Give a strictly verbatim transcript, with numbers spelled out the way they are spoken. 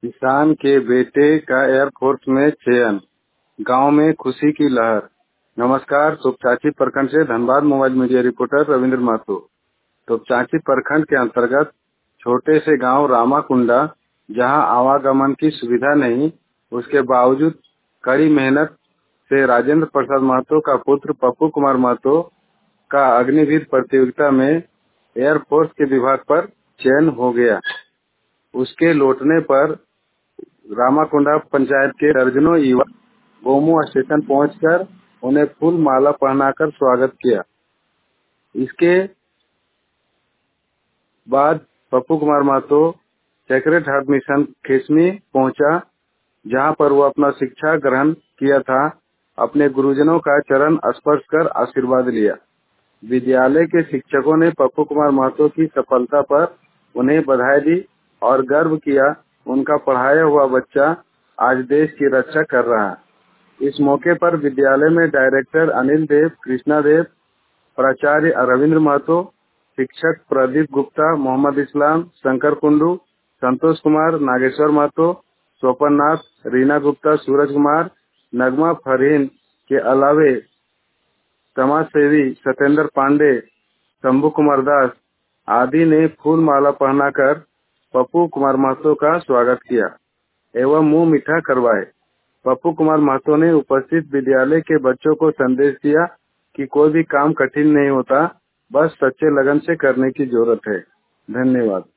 किसान के बेटे का एयरफोर्स में चयन, गांव में खुशी की लहर। नमस्कार, तोपचांची प्रखंड से Dhanbad mobile media reporter Ravindra Mahato. Topchanchi प्रखंड के अंतर्गत छोटे से गांव रामाकुंडा, जहां आवागमन की सुविधा नहीं, उसके बावजूद कड़ी मेहनत से राजेंद्र प्रसाद महतो का पुत्र पप्पू कुमार महतो का अग्निवीर प्रतियोगिता में एयरफोर्स के विभाग पर चयन हो गया। उसके लौटने पर रामाकुंडा पंचायत के दर्जनों युवा गोमू स्टेशन पहुंचकर उन्हें फूल माला पहनाकर स्वागत किया। इसके बाद Pappu Kumar Mahato Sacred Heart Mission Khesmi पहुंचा, जहां पर वो अपना शिक्षा ग्रहण किया था। अपने गुरुजनों का चरण स्पर्श कर आशीर्वाद लिया। विद्यालय के शिक्षकों ने पप्पू कुमार महतो की सफलता पर उन्हें बधाई दी और गर्व किया, उनका पढ़ाया हुआ बच्चा आज देश की रक्षा कर रहा है। इस मौके पर विद्यालय में डायरेक्टर अनिल देव, कृष्णा देव, प्राचार्य रविंद्र महतो, शिक्षक प्रदीप गुप्ता, मोहम्मद इस्लाम, शंकर कुंडू, संतोष कुमार, नागेश्वर महतो, स्वपन नाथ, रीना गुप्ता, सूरज कुमार, नगमा फरहीन के अलावे समाज सेवी सत्येंद्र पांडे, शंभू कुमार दास आदि ने फूल माला पहनाकर पप्पू कुमार महतो का स्वागत किया एवं मुंह मीठा करवाए। पप्पू कुमार महतो ने उपस्थित विद्यालय के बच्चों को संदेश दिया कि कोई भी काम कठिन नहीं होता, बस सच्चे लगन से करने की जरूरत है। धन्यवाद।